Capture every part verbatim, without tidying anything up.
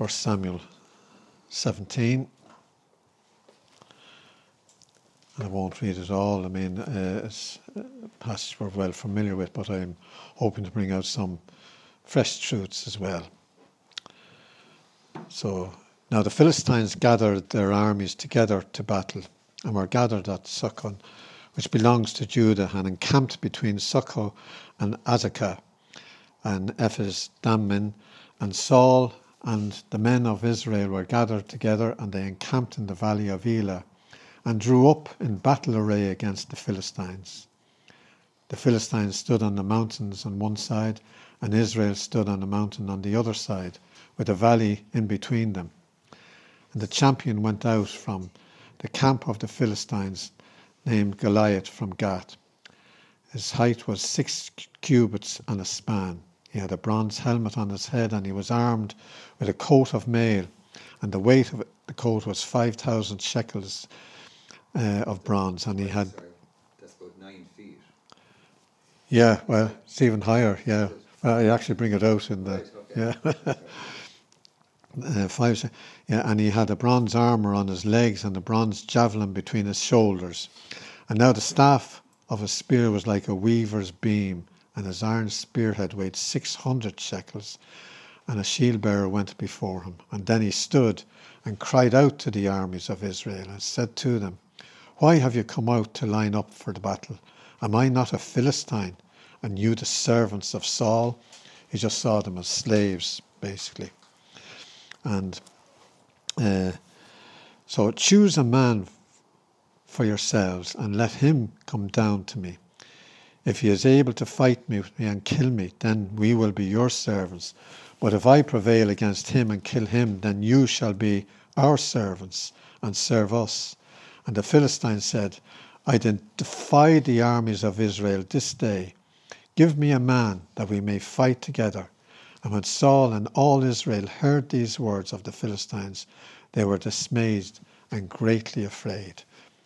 First Samuel seventeen. And I won't read it all. I mean, uh, it's a passage we're well familiar with, but I'm hoping to bring out some fresh truths as well. So, now the Philistines gathered their armies together to battle, and were gathered at Succoth, which belongs to Judah, and encamped between Succoth and Azekah, and Ephes Dammim. And Saul and the men of Israel were gathered together, and they encamped in the valley of Elah, and drew up in battle array against the Philistines. The Philistines stood on the mountains on one side, and Israel stood on the mountain on the other side, with a valley in between them. And the champion went out from the camp of the Philistines, named Goliath from Gath. His height was six cubits and a span. He had a bronze helmet on his head, and he was armed with a coat of mail, and the weight of the coat was five thousand shekels uh, of bronze, and he had... Sorry, that's about nine feet. Yeah, well, it's even higher, yeah. Well, I actually bring it out in the... Right, okay. Yeah. Uh, five, yeah, and he had a bronze armour on his legs and a bronze javelin between his shoulders. And now the staff of his spear was like a weaver's beam, and his iron spearhead weighed six hundred shekels, and a shield bearer went before him. And then he stood and cried out to the armies of Israel, and said to them, "Why have you come out to line up for the battle? Am I not a Philistine, and you the servants of Saul?" He just saw them as slaves, basically. And uh, so choose a man for yourselves, and let him come down to me. If he is able to fight me with me and kill me, then we will be your servants. But if I prevail against him and kill him, then you shall be our servants and serve us. And the Philistines said, "I defy the armies of Israel this day. Give me a man that we may fight together." And when Saul and all Israel heard these words of the Philistines, they were dismayed and greatly afraid.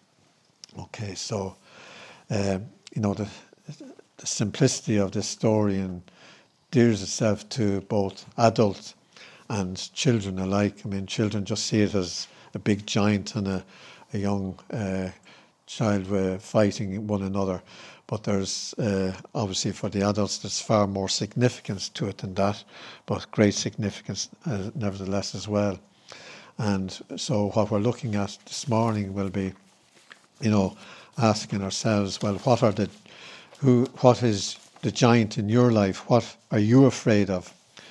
Okay, so, um, you know, the, the simplicity of this story endears itself to both adults and children alike. I mean, children just see it as a big giant and a, a young uh, child uh, fighting one another. But there's, uh, obviously for the adults, there's far more significance to it than that, but great significance uh, nevertheless as well. And so what we're looking at this morning will be, you know, asking ourselves, well, what are the, who, what is the giant in your life? What are you afraid of?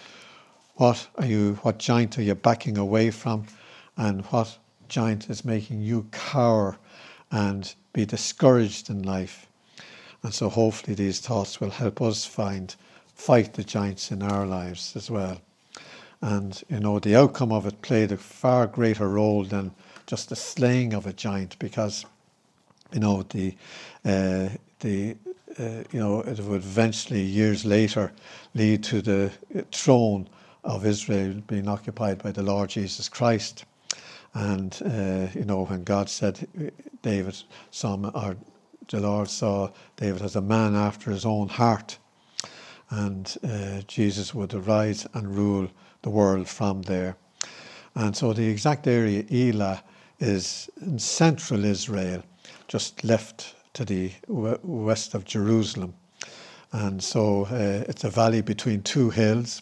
What are you, what giant are you backing away from? And what giant is making you cower and be discouraged in life? And so hopefully these thoughts will help us find, fight the giants in our lives as well. And, you know, the outcome of it played a far greater role than just the slaying of a giant, because, you know, the, uh, the uh, you know, it would eventually, years later, lead to the throne of Israel being occupied by the Lord Jesus Christ. And, uh, you know, when God said, David, some are... the Lord saw David as a man after his own heart, and uh, Jesus would arise and rule the world from there. And so the exact area, Elah, is in central Israel, just left to the w- west of Jerusalem. And so uh, it's a valley between two hills,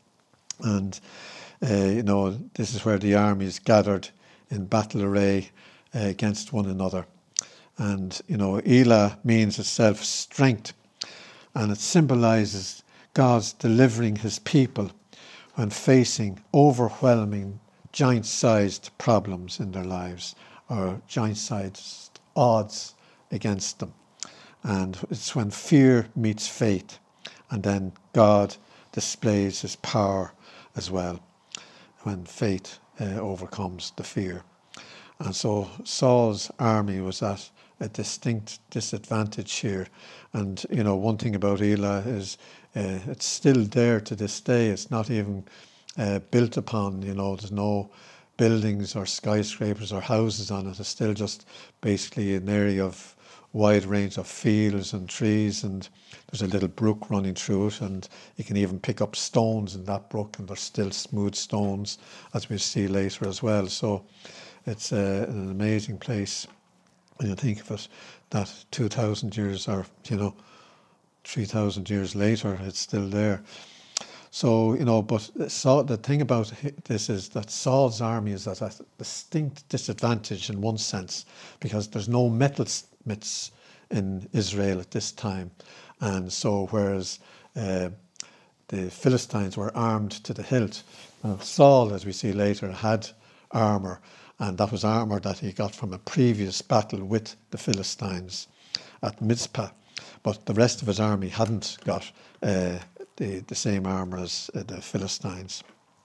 and uh, you know, this is where the armies gathered in battle array uh, against one another. And, you know, Elah means itself strength, and it symbolises God's delivering his people when facing overwhelming giant-sized problems in their lives, or giant-sized odds against them. And it's when fear meets faith, and then God displays his power as well, when faith uh, overcomes the fear. And so Saul's army was at a distinct disadvantage here. And, you know, one thing about Elah is uh, it's still there to this day. It's not even uh, built upon, you know, there's no buildings or skyscrapers or houses on it. It's still just basically an area of wide range of fields and trees, and there's a little brook running through it, and you can even pick up stones in that brook, and they're still smooth stones, as we'll see later as well. So it's uh, an amazing place when you think of it, that two thousand years, or, you know, three thousand years later, it's still there. So, you know, but Saul, the thing about this is that Saul's army is at a distinct disadvantage in one sense, because there's no metalsmiths in Israel at this time. And so whereas uh, the Philistines were armed to the hilt, now Saul, as we see later, had armour, and that was armour that he got from a previous battle with the Philistines at Mizpah. But the rest of his army hadn't got uh, the, the same armour as uh, the Philistines.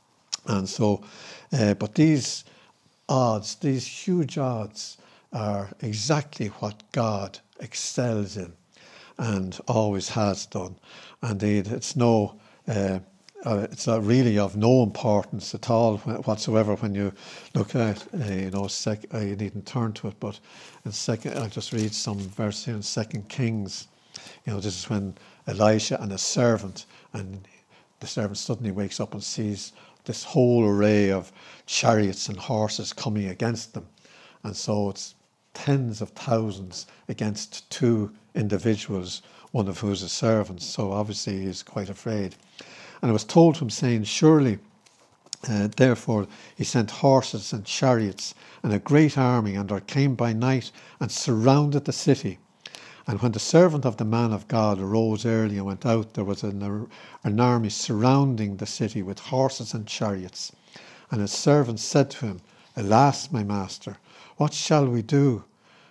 And so, uh, but these odds, these huge odds, are exactly what God excels in and always has done. Indeed, it's no, uh, uh, it's not really of no importance at all whatsoever when you look at, uh, you know, sec- uh, you needn't turn to it, but in second, I'll just read some verse here in Second Kings. You know, this is when Elisha and his servant, and the servant suddenly wakes up and sees this whole array of chariots and horses coming against them. And so it's tens of thousands against two individuals, one of who's a servant. So obviously he's quite afraid. And it was told to him, saying, surely, uh, therefore, he sent horses and chariots and a great army, and there came by night and surrounded the city. And when the servant of the man of God arose early and went out, there was an, an army surrounding the city with horses and chariots. And his servant said to him, alas, my master, what shall we do?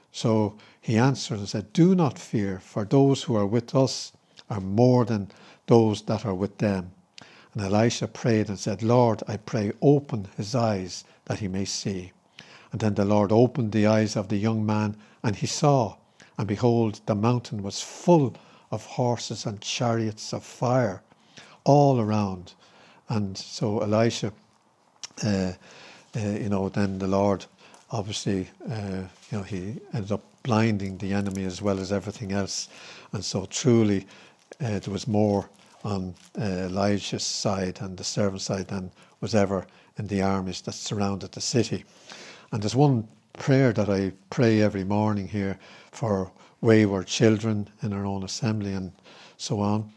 So he answered and said, do not fear, for those who are with us are more than those that are with them. And Elisha prayed and said, Lord, I pray, open his eyes that he may see. And then the Lord opened the eyes of the young man, and he saw. And behold, the mountain was full of horses and chariots of fire all around. And so Elisha, uh, uh, you know, then the Lord, obviously, uh, you know, he ended up blinding the enemy as well as everything else. And so truly, uh, there was more on uh, Elijah's side and the servant's side than was ever in the armies that surrounded the city. And there's one prayer that I pray every morning here for wayward children in our own assembly and so on.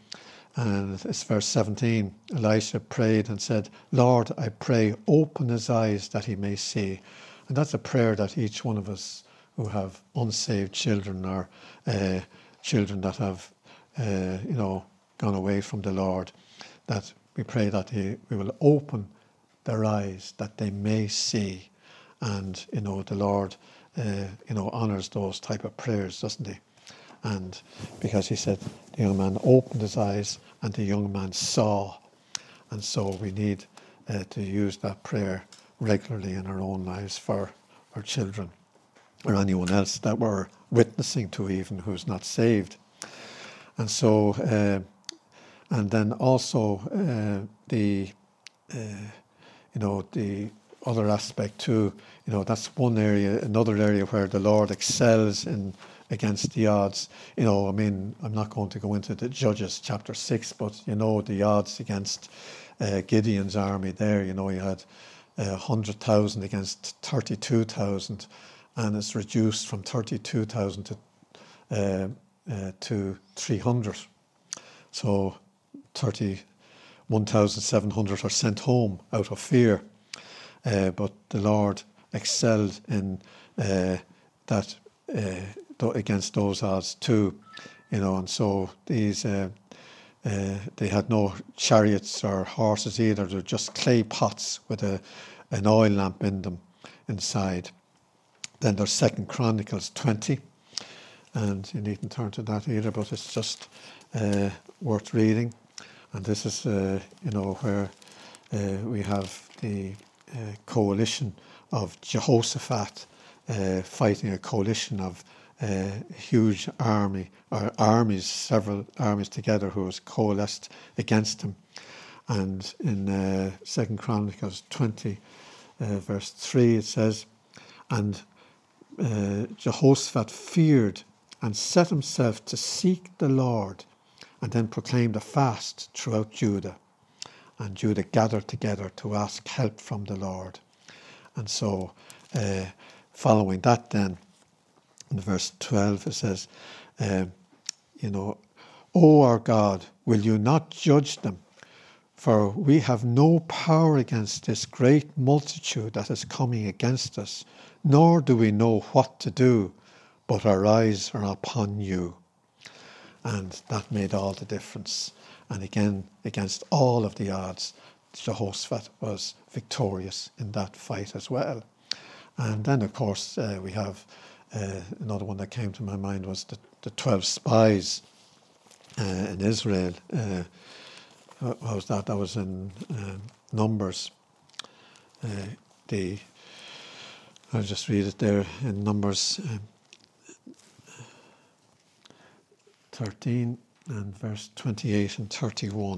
And it's verse seventeen. Elisha prayed and said, Lord, I pray, open his eyes that he may see. And that's a prayer that each one of us who have unsaved children, or uh, children that have, uh, you know, gone away from the Lord, that we pray that he, we will open their eyes that they may see. And, you know, the Lord, uh, you know, honours those type of prayers, doesn't he? And because he said the young man opened his eyes and the young man saw. And so we need uh, to use that prayer regularly in our own lives for our children or anyone else that we're witnessing to, even who's not saved. And so, uh, and then also uh, the, uh, you know, the other aspect too, you know, that's one area, another area where the Lord excels in against the odds. You know, I mean, I'm not going to go into the Judges chapter six, but you know, the odds against uh, Gideon's army there, you know, he had uh, one hundred thousand against thirty-two thousand, and it's reduced from thirty-two thousand to uh, uh, to three hundred. So thirty-one thousand seven hundred are sent home out of fear. Uh, but the Lord excelled in uh, that uh, against those odds too, you know. And so these uh, uh, they had no chariots or horses either. They're just clay pots with a an oil lamp in them inside. Then there's Second Chronicles twenty, and you needn't turn to that either, but it's just uh, worth reading. And this is uh, you know where uh, we have the Uh, coalition of Jehoshaphat uh, fighting a coalition of uh, huge army or armies, several armies together, who was coalesced against him. And in uh, Second Chronicles twenty, uh, verse three, it says, "And uh, Jehoshaphat feared and set himself to seek the Lord, and then proclaimed a fast throughout Judah. And Judah gathered together to ask help from the Lord. And so, uh, following that then, in verse twelve, it says, uh, you know, O our God, will you not judge them? For we have no power against this great multitude that is coming against us, nor do we know what to do, but our eyes are upon you. And that made all the difference. And again, against all of the odds, Jehoshaphat was victorious in that fight as well. And then, of course, uh, we have uh, another one that came to my mind was the, the twelve spies uh, in Israel. Uh, what was that? That was in uh, Numbers. Uh, the I'll just read it there in Numbers um, thirteen and verse twenty-eight and thirty-one.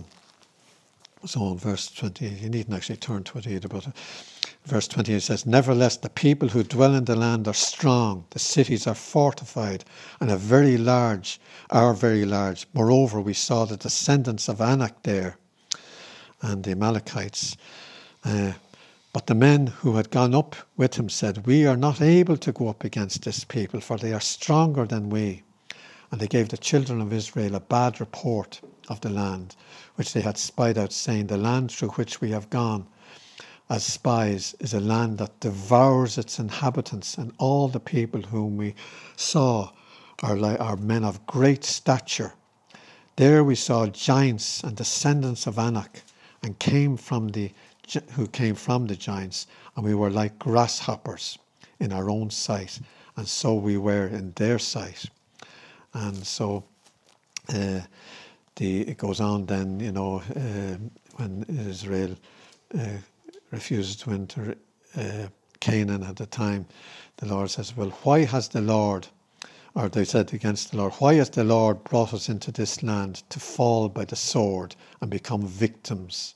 So in verse twenty-eight, you needn't actually turn to it either, but verse twenty-eight says, Nevertheless, the people who dwell in the land are strong, the cities are fortified, and are very large, are very large. Moreover, we saw the descendants of Anak there, and the Amalekites. Uh, but the men who had gone up with him said, We are not able to go up against this people, for they are stronger than we. And they gave the children of Israel a bad report of the land, which they had spied out, saying, The land through which we have gone as spies is a land that devours its inhabitants, and all the people whom we saw are, like, are men of great stature. There we saw giants and descendants of Anak, and came from the who came from the giants, and we were like grasshoppers in our own sight, and so we were in their sight. And so uh, the it goes on then, you know, uh, when Israel uh, refuses to enter uh, Canaan at the time, the Lord says, well, why has the Lord, or they said against the Lord, why has the Lord brought us into this land to fall by the sword and become victims?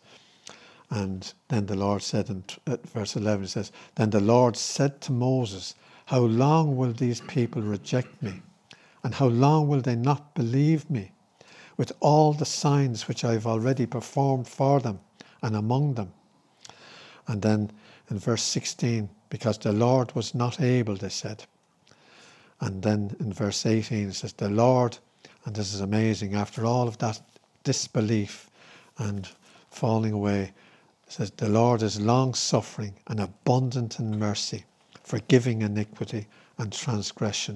And then the Lord said in verse eleven, it says, Then the Lord said to Moses, How long will these people reject me? And how long will they not believe me? With all the signs which I have already performed for them and among them. And then in verse sixteen, because the Lord was not able, they said. And then in verse eighteen, it says, The Lord, and this is amazing, after all of that disbelief and falling away, it says, The Lord is long-suffering and abundant in mercy, forgiving iniquity and transgression.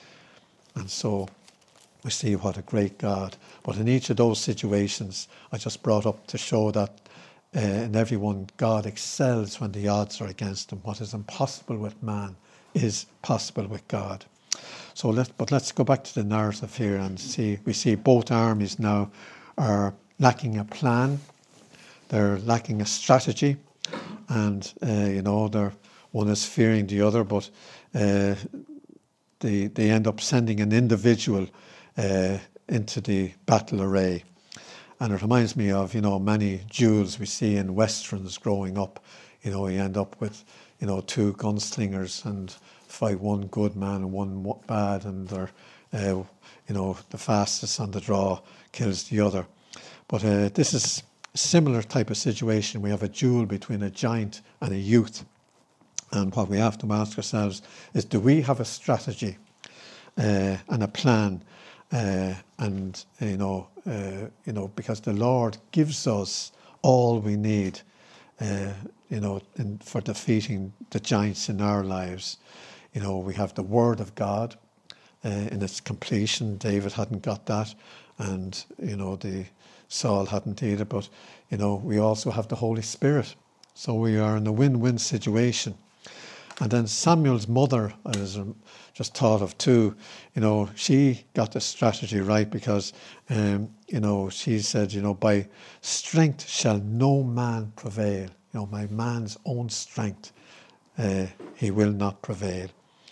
And so we see what a great God. But in each of those situations, I just brought up to show that uh, in every one, God excels when the odds are against him. What is impossible with man is possible with God. So let, but let's go back to the narrative here and see. We see both armies now are lacking a plan. They're lacking a strategy, and uh, you know, they're one is fearing the other, but uh, they they end up sending an individual uh, into the battle array. And it reminds me of, you know, many duels we see in westerns growing up. You know, you end up with, you know, two gunslingers and fight one good man and one bad, and they're, uh, you know, the fastest on the draw kills the other. But uh, this is a similar type of situation. We have a duel between a giant and a youth. And what we have to ask ourselves is, do we have a strategy uh, and a plan? Uh, and you know, uh, you know, because the Lord gives us all we need, uh, you know, in, for defeating the giants in our lives. You know, we have the Word of God uh, in its completion. David hadn't got that, and you know, the Saul hadn't either. But you know, we also have the Holy Spirit, so we are in a win-win situation. And then Samuel's mother, I was just thought of too, you know, she got the strategy right, because, um, you know, she said, you know, by strength shall no man prevail. You know, by man's own strength, uh, he will not prevail.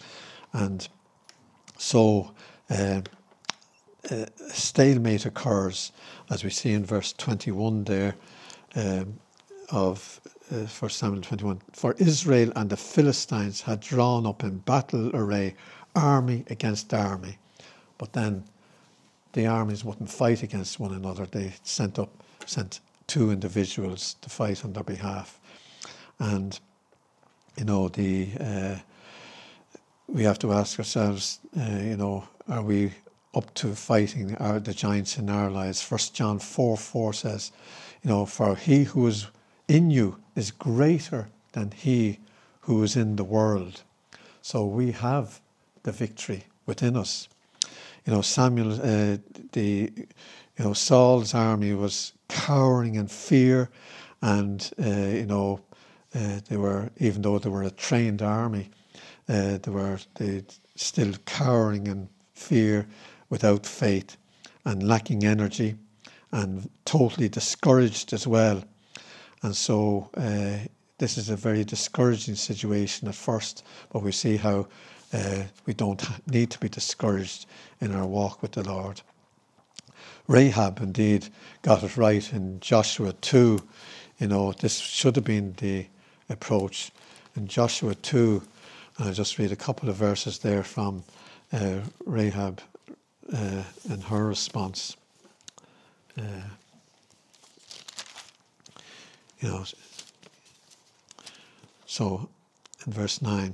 And so uh, a stalemate occurs, as we see in verse twenty-one there, um, of Uh, First Samuel twenty-one. For Israel and the Philistines had drawn up in battle array, army against army. But then the armies wouldn't fight against one another. They sent up, sent two individuals to fight on their behalf. And, you know, the uh, we have to ask ourselves, uh, you know, are we up to fighting our, the giants in our lives? First John four four says, you know, for he who is in you is greater than he who is in the world. So we have the victory within us. You know, Samuel, uh, the, you know, Saul's army was cowering in fear, and uh, you know, uh, they were, even though they were a trained army, uh, they were they still cowering in fear, without faith, and lacking energy, and totally discouraged as well. And so uh, this is a very discouraging situation at first, but we see how uh, we don't need to be discouraged in our walk with the Lord. Rahab indeed got it right in Joshua two. You know, this should have been the approach. In Joshua two, and I'll just read a couple of verses there from uh, Rahab uh, and her response. Uh, you know, so in verse nine,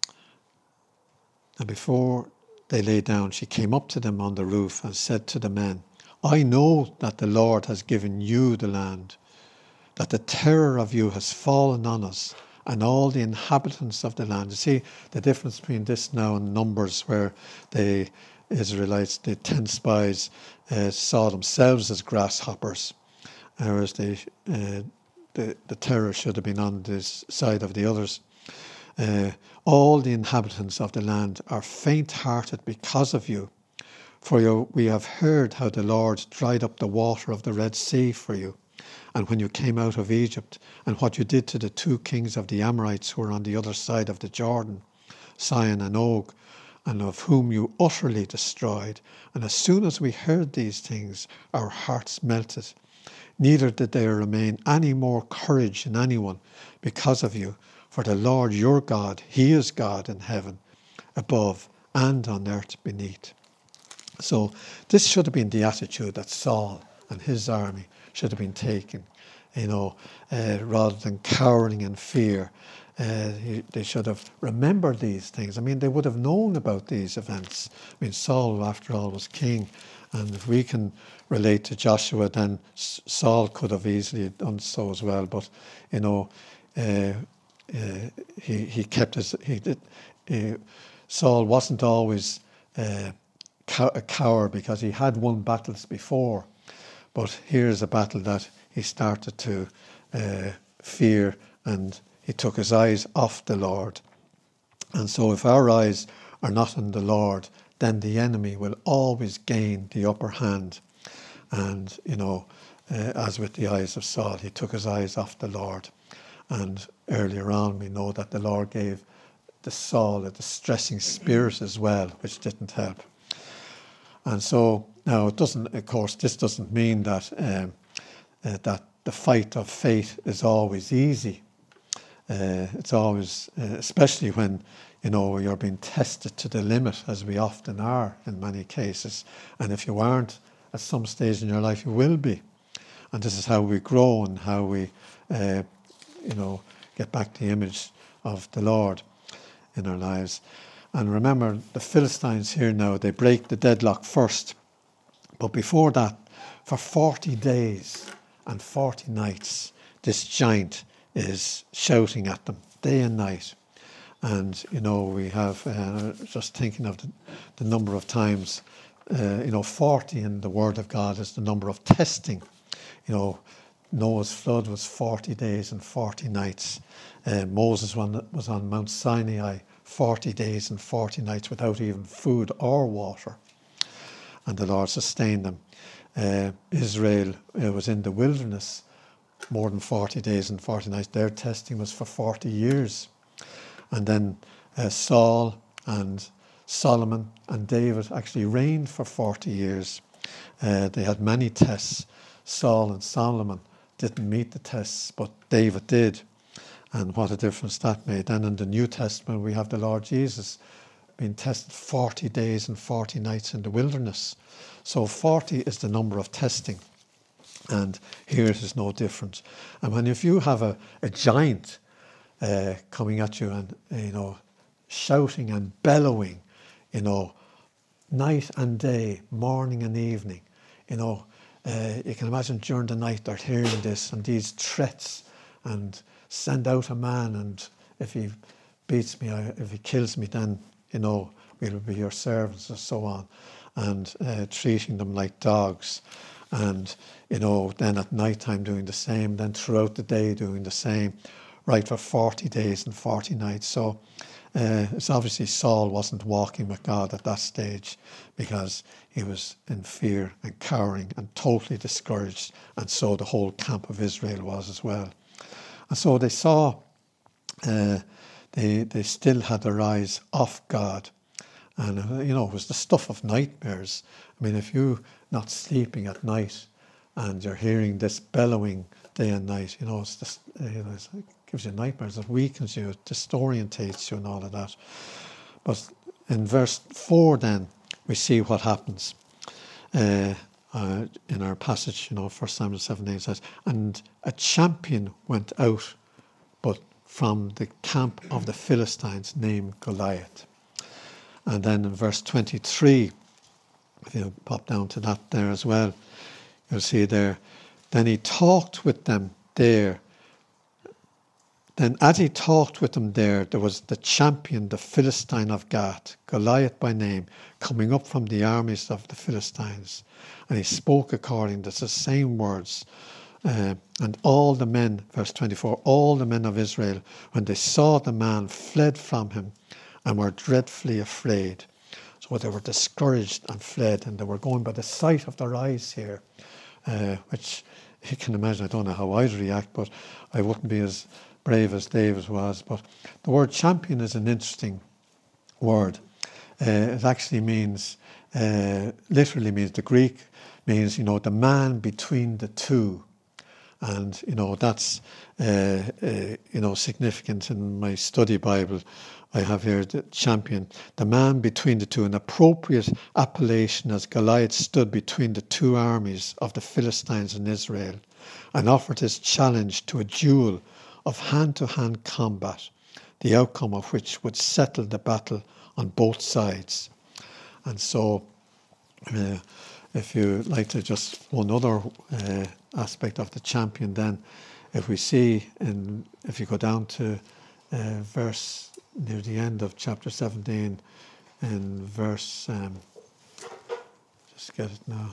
and before they lay down, she came up to them on the roof and said to the men, I know that the Lord has given you the land, that the terror of you has fallen on us and all the inhabitants of the land. You see the difference between this now and Numbers, where the Israelites, the ten spies, uh, saw themselves as grasshoppers, whereas they, uh, the, the terror should have been on this side of the others. Uh, all the inhabitants of the land are faint-hearted because of you. For you, we have heard how the Lord dried up the water of the Red Sea for you, and when you came out of Egypt, and what you did to the two kings of the Amorites who were on the other side of the Jordan, Sihon and Og, and of whom you utterly destroyed. And as soon as we heard these things, our hearts melted. Neither did there remain any more courage in anyone because of you. For the Lord your God, he is God in heaven, above and on earth beneath. So this should have been the attitude that Saul and his army should have been taking, you know, uh, rather than cowering in fear. Uh, he, they should have remembered these things. I mean, they would have known about these events. I mean, Saul, after all, was king. And if we can relate to Joshua, then Saul could have easily done so as well. But, you know, uh, uh, he, he kept his... He did, uh, Saul wasn't always uh, cow- a coward, because he had won battles before. But here's a battle that he started to uh, fear, and he took his eyes off the Lord. And so if our eyes are not on the Lord, then the enemy will always gain the upper hand. And, you know, uh, as with the eyes of Saul, he took his eyes off the Lord. And earlier on, we know that the Lord gave the Saul a distressing spirit as well, which didn't help. And so now it doesn't, of course, this doesn't mean that um, uh, that the fight of faith is always easy. Uh, it's always, uh, especially when, you know, you're being tested to the limit, as we often are in many cases. And if you aren't, at some stage in your life, you will be. And this is how we grow and how we, uh, you know, get back the image of the Lord in our lives. And remember, the Philistines here now, they break the deadlock first. But before that, for forty days and forty nights, this giant is shouting at them day and night. And, you know, we have, uh, just thinking of the, the number of times, uh, you know, forty in the Word of God is the number of testing. You know, Noah's flood was forty days and forty nights. Uh, Moses was on Mount Sinai forty days and forty nights without even food or water. And the Lord sustained them. Uh, Israel uh, was in the wilderness more than forty days and forty nights. Their testing was for forty years. And then uh, Saul and Solomon and David actually reigned for forty years. Uh, they had many tests. Saul and Solomon didn't meet the tests, but David did. And what a difference that made. Then in the New Testament, we have the Lord Jesus being tested forty days and forty nights in the wilderness. So forty is the number of testing. And here it is no different. And when if you have a, a giant uh, coming at you and, you know, shouting and bellowing, you know, night and day, morning and evening, you know, uh, you can imagine during the night they're hearing this and these threats and send out a man, and if he beats me, if he kills me, then, you know, we'll be your servants and so on, and uh, treating them like dogs. And, you know, then at night time doing the same, then throughout the day doing the same, right, for forty days and forty nights. So uh, it's obviously Saul wasn't walking with God at that stage, because he was in fear and cowering and totally discouraged, and so the whole camp of Israel was as well. And so they saw, uh, they, they still had their eyes off God. And, uh, you know, it was the stuff of nightmares. I mean, if you're not sleeping at night and you're hearing this bellowing day and night, you know, it's just, uh, you know, it's, it gives you nightmares, it weakens you, it disorientates you and all of that. But in verse four then, we see what happens. Uh, uh, in our passage, you know, First Samuel seventeen says, and a champion went out, but from the camp of the Philistines, named Goliath. And then in verse twenty-three, if you pop down to that there as well, you'll see there, then he talked with them there. Then as he talked with them there, there was the champion, the Philistine of Gath, Goliath by name, coming up from the armies of the Philistines. And he spoke according to the same words. Uh, and all the men, verse twenty-four, all the men of Israel, when they saw the man, fled from him and were dreadfully afraid. So they were discouraged and fled, and they were going by the sight of their eyes here, uh, which you can imagine. I don't know how I'd react, but I wouldn't be as brave as David was. But the word champion is an interesting word. Uh, it actually means, uh, literally means, the Greek means, you know, the man between the two. And, you know, that's, uh, uh, you know, significant. In my study Bible, I have here the champion, the man between the two, an appropriate appellation as Goliath stood between the two armies of the Philistines and Israel and offered his challenge to a duel of hand-to-hand combat, the outcome of which would settle the battle on both sides. And so, uh, if you like to just one other uh, aspect of the champion, then if we see, in, if you go down to uh, verse near the end of chapter seventeen, in verse, um, just get it now,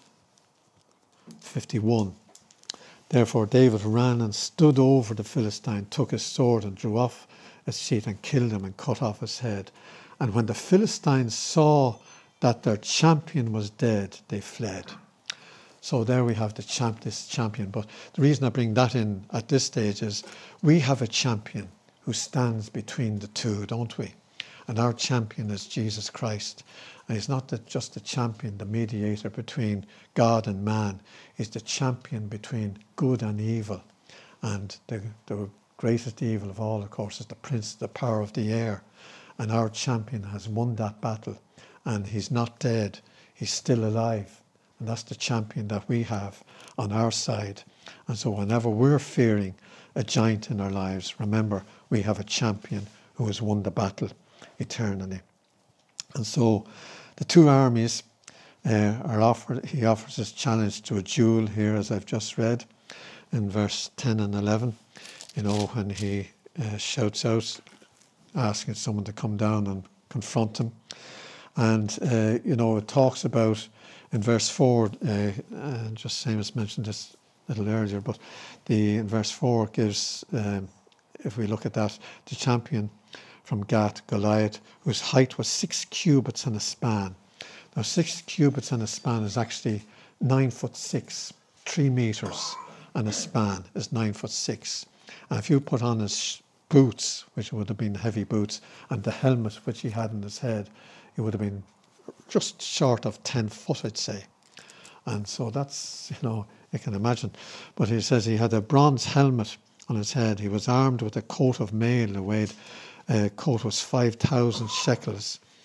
fifty-one. Therefore David ran and stood over the Philistine, took his sword and drew off his sheath and killed him and cut off his head. And when the Philistines saw that their champion was dead, they fled. So there we have the champ, this champion. But the reason I bring that in at this stage is we have a champion who stands between the two, don't we? And our champion is Jesus Christ. And he's not the, just the champion, the mediator between God and man. He's the champion between good and evil. And the, the greatest evil of all, of course, is the prince, the power of the air. And our champion has won that battle. And he's not dead. He's still alive. And that's the champion that we have on our side. And so whenever we're fearing a giant in our lives, remember, we have a champion who has won the battle eternally. And so the two armies uh, are offered, he offers his challenge to a duel here, as I've just read in verse ten and eleven, you know, when he uh, shouts out, asking someone to come down and confront him. And, uh, you know, it talks about in verse four, uh, uh, just Seamus mentioned this a little earlier, but the in verse four gives, um, if we look at that, the champion from Gath, Goliath, whose height was six cubits and a span. Now, six cubits and a span is actually nine foot six, three meters, and a span is nine foot six. And if you put on his boots, which would have been heavy boots, and the helmet which he had on his head, it would have been just short of ten foot, I'd say. And so that's, you know, you can imagine. But he says he had a bronze helmet on his head. He was armed with a coat of mail. The weight uh, coat was five thousand shekels.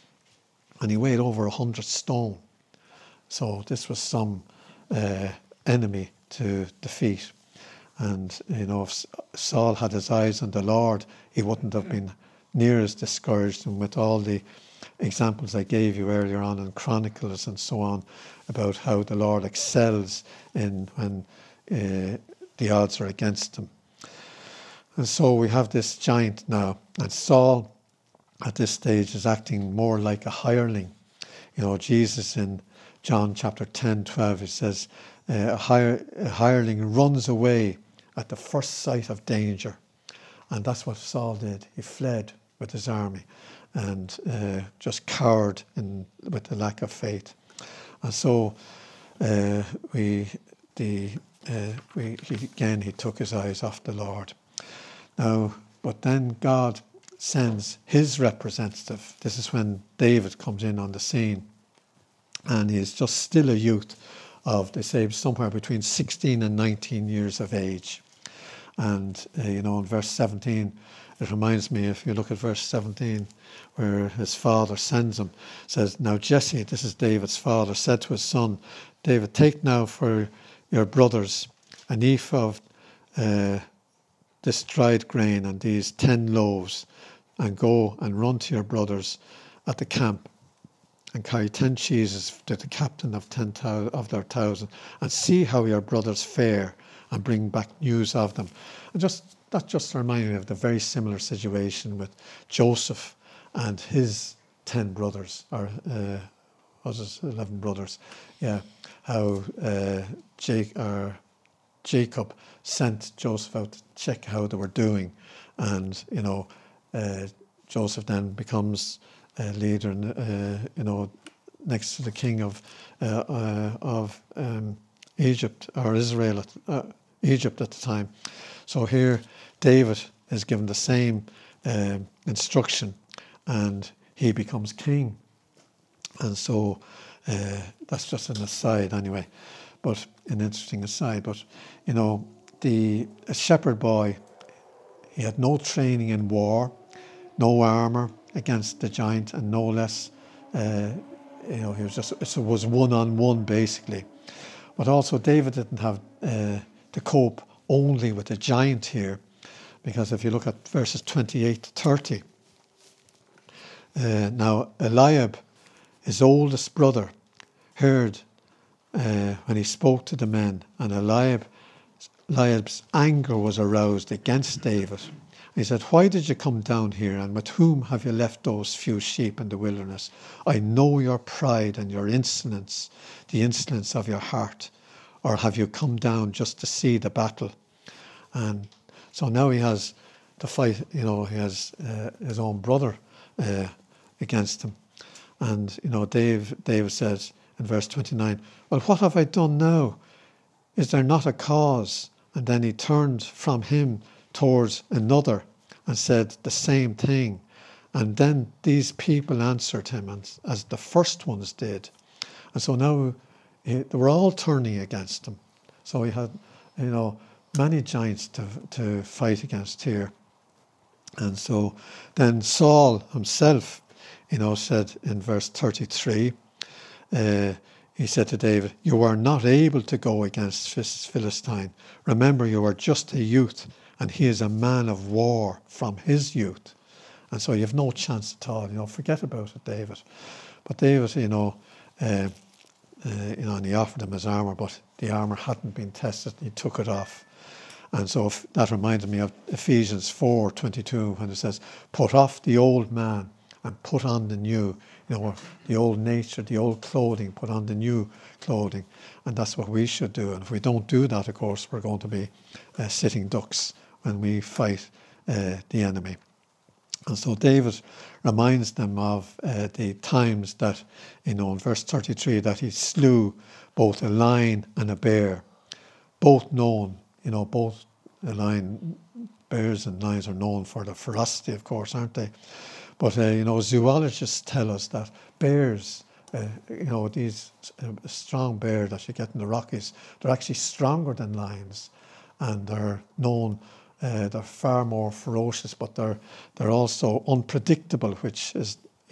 and he weighed over a hundred stone. So this was some uh, enemy to defeat. And, you know, if Saul had his eyes on the Lord, he wouldn't have been near as discouraged. And with all the examples I gave you earlier on in Chronicles and so on, about how the Lord excels in when uh, the odds are against him. And so we have this giant now. And Saul, at this stage, is acting more like a hireling. You know, Jesus in John chapter ten, twelve, he says, uh, a, hire, a hireling runs away at the first sight of danger. And that's what Saul did. He fled with his army and uh, just cowered in, with the lack of faith. And so uh, we, the, uh, we he, again, he took his eyes off the Lord. Now, but then God sends his representative. This is when David comes in on the scene. And he is just still a youth of, they say, somewhere between sixteen and nineteen years of age. And, uh, you know, in verse seventeen, it reminds me, if you look at verse seventeen, where his father sends him, says, now Jesse, this is David's father, said to his son, David, take now for your brothers an ephah of uh, this dried grain and these ten loaves, and go and run to your brothers at the camp, and carry ten cheeses to the captain of ten thou- of their thousand, and see how your brothers fare, and bring back news of them. And just that just reminded me of the very similar situation with Joseph and his ten brothers, or uh, was it eleven brothers? Yeah, how uh, Jake, or Jacob sent Joseph out to check how they were doing, and you know, uh, Joseph then becomes a leader, uh, you know, next to the king of uh, uh, of um, Egypt or Israel, at, uh, Egypt at the time. So here, David is given the same uh, instruction, and he becomes king. And so uh, that's just an aside, anyway, but an interesting aside. But you know, the a shepherd boy, he had no training in war, no armor against the giant, and no less. Uh, you know, he was just it was one on one basically. But also David didn't have uh, to cope only with the giant here, because if you look at verses twenty-eight to thirty, uh, now Eliab, his oldest brother, heard uh, when he spoke to the men, and Eliab, Eliab's anger was aroused against David. He said, why did you come down here, and with whom have you left those few sheep in the wilderness? I know your pride and your insolence, the insolence of your heart. Or have you come down just to see the battle? And so now he has to fight, you know, he has uh, his own brother uh, against him. And, you know, Dave, David says in verse twenty-nine, well, what have I done now? Is there not a cause? And then he turned from him towards another and said the same thing. And then these people answered him as, as the first ones did. And so now he, they were all turning against him. So he had, you know, many giants to, to fight against here. And so then Saul himself, you know, said in verse thirty-three, uh, he said to David, you are not able to go against this Philistine. Remember, you are just a youth, and he is a man of war from his youth. And so you have no chance at all. You know, forget about it, David. But David, you know, uh, uh, you know, and he offered him his armour, but the armour hadn't been tested. He took it off. And so if, that reminded me of Ephesians four twenty-two, when it says, put off the old man and put on the new. You know, the old nature, the old clothing, put on the new clothing. And that's what we should do. And if we don't do that, of course, we're going to be uh, sitting ducks when we fight uh, the enemy. And so David reminds them of uh, the times that, you know, in verse thirty-three, that he slew both a lion and a bear, both known, you know, both a lion, bears and lions are known for their ferocity, of course, aren't they? But, uh, you know, zoologists tell us that bears, uh, you know, these uh, strong bear that you get in the Rockies, they're actually stronger than lions, and they're known, uh, they're far more ferocious, but they're they're also unpredictable, which is,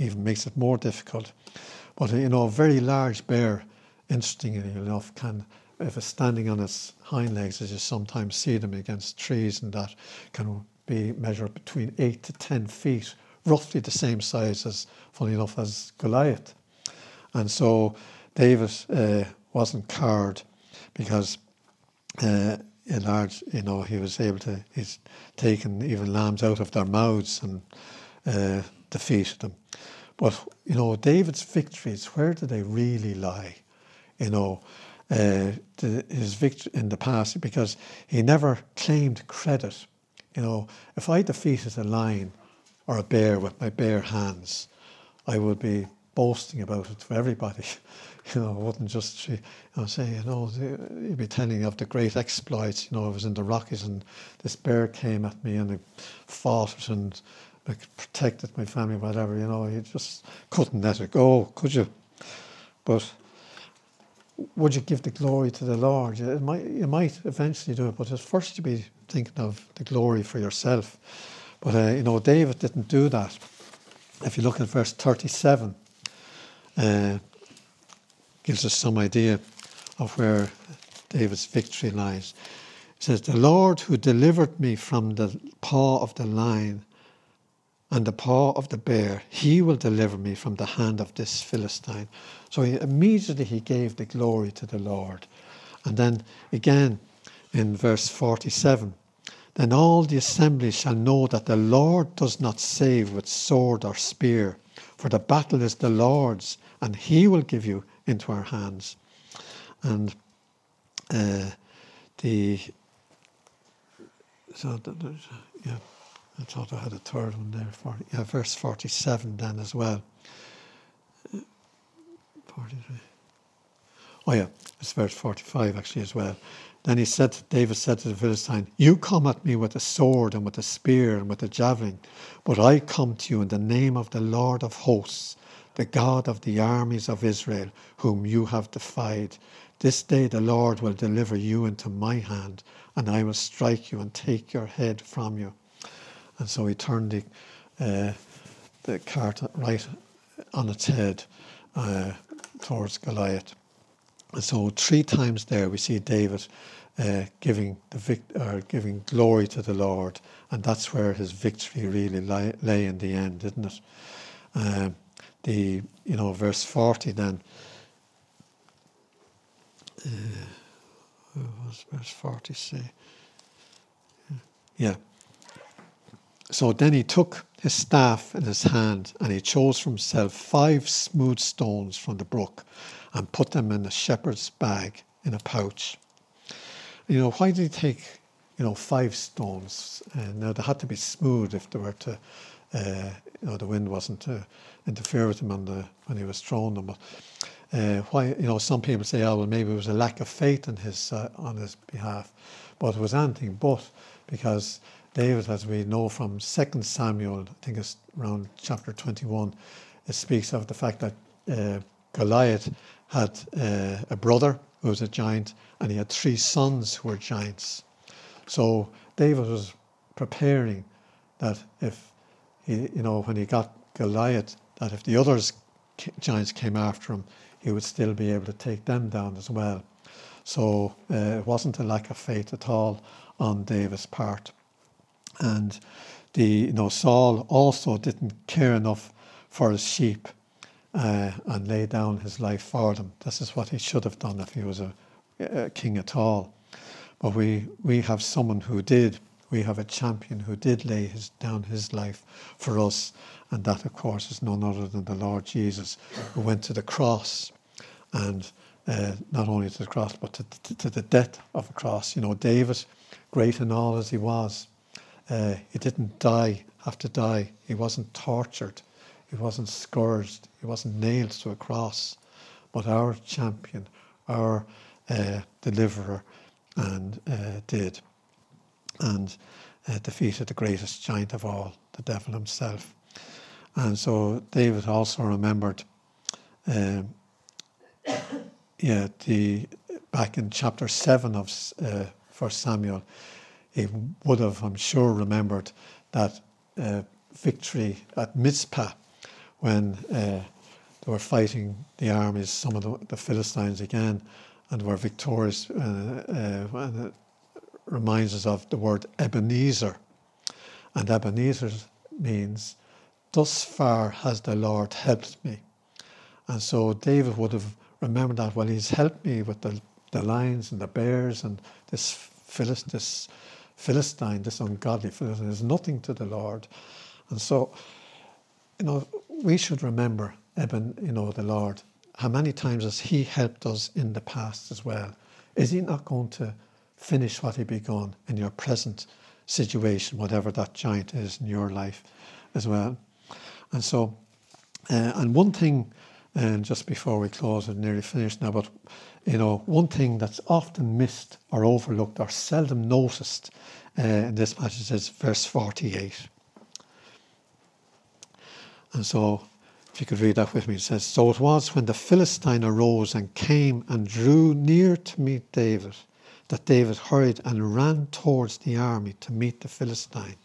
even makes it more difficult. But, you know, a very large bear, interestingly enough, can, if it's standing on its hind legs, as you sometimes see them against trees and that, can be measured between eight to ten feet, roughly the same size as, funny enough, as Goliath. And so David uh, wasn't cowed because uh, a large, you know, he was able to, he's taken even lambs out of their mouths and uh, defeated them. But, you know, David's victories, where do they really lie? You know, uh, the, his victory in the past, because he never claimed credit. You know, if I defeated a lion or a bear with my bare hands, I would be boasting about it to everybody. You know, I wouldn't just you know, say, you know, you'd be telling of the great exploits. You know, I was in the Rockies and this bear came at me and I fought it and I protected my family, whatever. You know, you just couldn't let it go, could you? But would you give the glory to the Lord? You might, you might eventually do it, but at first you'd be thinking of the glory for yourself. But, uh, you know, David didn't do that. If you look at verse thirty-seven, uh, gives us some idea of where David's victory lies. It says, the Lord who delivered me from the paw of the lion and the paw of the bear, he will deliver me from the hand of this Philistine. So he, immediately he gave the glory to the Lord. And then again in verse forty-seven, then all the assembly shall know that the Lord does not save with sword or spear, for the battle is the Lord's, and he will give you into our hands. And uh, the so there's, yeah, I thought I had a third one there. For, yeah, verse forty-seven then as well. forty-three. Oh yeah, it's verse forty-five actually as well. Then he said, David said to the Philistine, you come at me with a sword and with a spear and with a javelin, but I come to you in the name of the Lord of hosts, the God of the armies of Israel, whom you have defied. This day the Lord will deliver you into my hand, and I will strike you and take your head from you. And so he turned the, uh, the cart right on its head uh, towards Goliath. And so three times there we see David uh, giving the vic- or giving glory to the Lord, and that's where his victory really lay, lay in the end, isn't it? Um, the you know verse forty then. Uh, what was verse forty say? Yeah. So then he took his staff in his hand, and he chose for himself five smooth stones from the brook, and put them in a shepherd's bag in a pouch. You know, why did he take, you know, five stones? Uh, now, they had to be smooth if they were to, uh, you know, the wind wasn't to interfere with them on the, when he was throwing them. But uh, why, you know, some people say, oh, well, maybe it was a lack of faith on his, uh, on his behalf. But it was anything but, because David, as we know from Second Samuel, I think it's around chapter twenty-one, it speaks of the fact that uh, Goliath had uh, a brother who was a giant, and he had three sons who were giants. So David was preparing that if he, you know, when he got Goliath, that if the others giants came after him, he would still be able to take them down as well. So uh, it wasn't a lack of faith at all on David's part. And the you know Saul also didn't care enough for his sheep uh, and lay down his life for them. This is what he should have done if he was a, a king at all. But we we have someone who did. We have a champion who did lay his, down his life for us, and that, of course, is none other than the Lord Jesus, who went to the cross, and uh, not only to the cross, but to, to, to the death of a cross. You know, David, great and all as he was, Uh, he didn't die, have to die. He wasn't tortured. He wasn't scourged. He wasn't nailed to a cross. But our champion, our uh, deliverer, and uh, did, and uh, defeated the greatest giant of all, the devil himself. And so David also remembered, um, yeah, the back in chapter seven of uh, First Samuel. He would have, I'm sure, remembered that uh, victory at Mizpah, when uh, they were fighting the armies, some of the, the Philistines again, and were victorious. Uh, uh, and it reminds us of the word Ebenezer. And Ebenezer means, thus far has the Lord helped me. And so David would have remembered that, well, he's helped me with the, the lions and the bears and this, Philist, this Philistine, this ungodly Philistine is nothing to the Lord. And so, you know, we should remember, Eben, you know, the Lord, how many times has he helped us in the past as well? Is he not going to finish what he begun in your present situation, whatever that giant is in your life as well? And so, uh, and one thing, and just before we close, we're nearly finished now, but, you know, one thing that's often missed or overlooked or seldom noticed uh, in this passage is verse forty-eight. And so, if you could read that with me, it says, so it was when the Philistine arose and came and drew near to meet David, that David hurried and ran towards the army to meet the Philistine.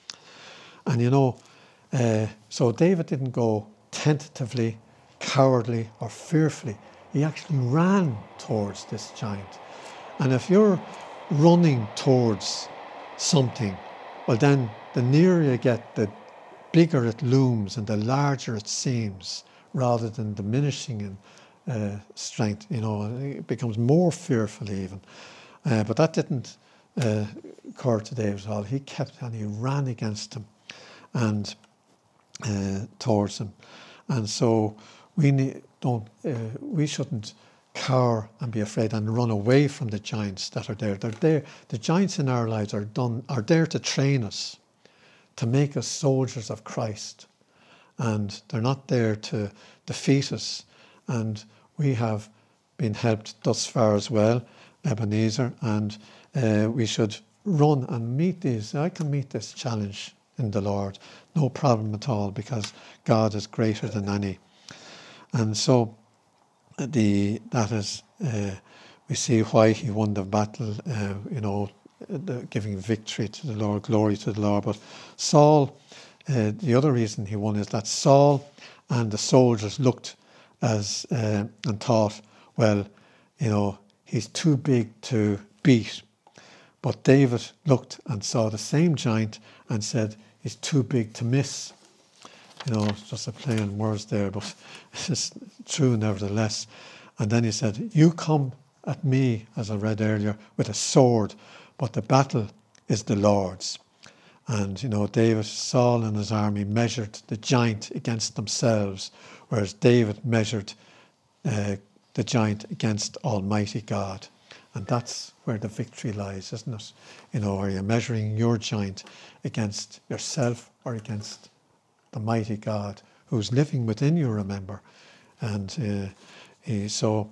And you know, uh, so David didn't go tentatively, cowardly or fearfully. He actually ran towards this giant. And if you're running towards something, well then the nearer you get, the bigger it looms and the larger it seems, rather than diminishing in uh, strength. You know, it becomes more fearful even. Uh, but that didn't uh, occur to David at all. He kept and he ran against him and uh, towards him. And so we need, don't uh, we shouldn't cower and be afraid and run away from the giants that are there. They're there. The giants in our lives are done are there to train us, to make us soldiers of Christ, and they're not there to defeat us. And we have been helped thus far as well, Ebenezer, and uh, we should run and meet these. I can meet this challenge in the Lord, no problem at all, because God is greater than any. And so the that is uh, we see why he won the battle, uh, you know, the, giving victory to the Lord, glory to the Lord. But Saul, uh, the other reason he won is that Saul and the soldiers looked as uh, and thought, well, you know, he's too big to beat. But David looked and saw the same giant and said, he's too big to miss. You know, it's just a play on words there, but it's true nevertheless. And then he said, you come at me, as I read earlier, with a sword, but the battle is the Lord's. And, you know, David, Saul and his army measured the giant against themselves, whereas David measured uh, the giant against Almighty God. And that's where the victory lies, isn't it? You know, are you measuring your giant against yourself or against the mighty God who's living within you, remember? And uh, he, so,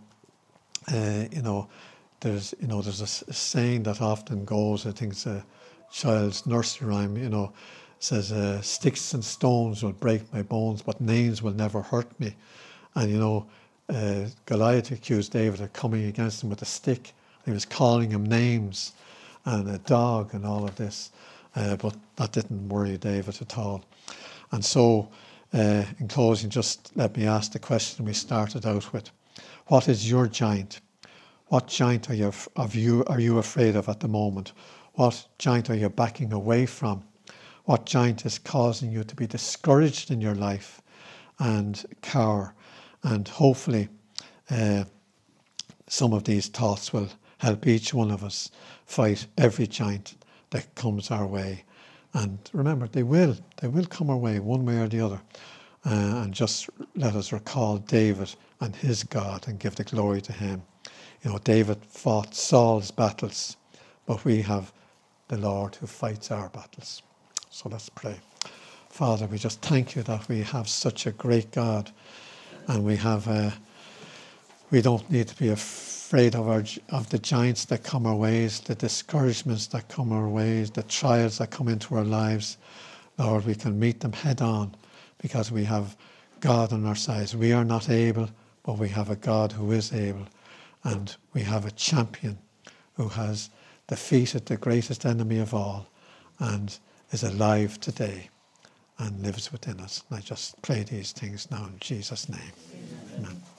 uh, you know, there's, you know, there's a, a saying that often goes, I think it's a child's nursery rhyme, you know, says, uh, sticks and stones will break my bones, but names will never hurt me. And, you know, uh, Goliath accused David of coming against him with a stick. He was calling him names and a dog and all of this, uh, but that didn't worry David at all. And so, uh, in closing, just let me ask the question we started out with. What is your giant? What giant are you, of you, are you afraid of at the moment? What giant are you backing away from? What giant is causing you to be discouraged in your life and cower? And hopefully uh, some of these thoughts will help each one of us fight every giant that comes our way. And remember, they will. They will come our way one way or the other. Uh, and just let us recall David and his God and give the glory to him. You know, David fought Saul's battles, but we have the Lord who fights our battles. So let's pray. Father, we just thank you that we have such a great God, and we have uh, we don't need to be afraid of our of the giants that come our ways, the discouragements that come our ways, the trials that come into our lives. Lord, we can meet them head on because we have God on our side. We are not able, but we have a God who is able, and we have a champion who has defeated the greatest enemy of all and is alive today. and lives within us. And I just pray these things now in Jesus' name. Amen. Amen.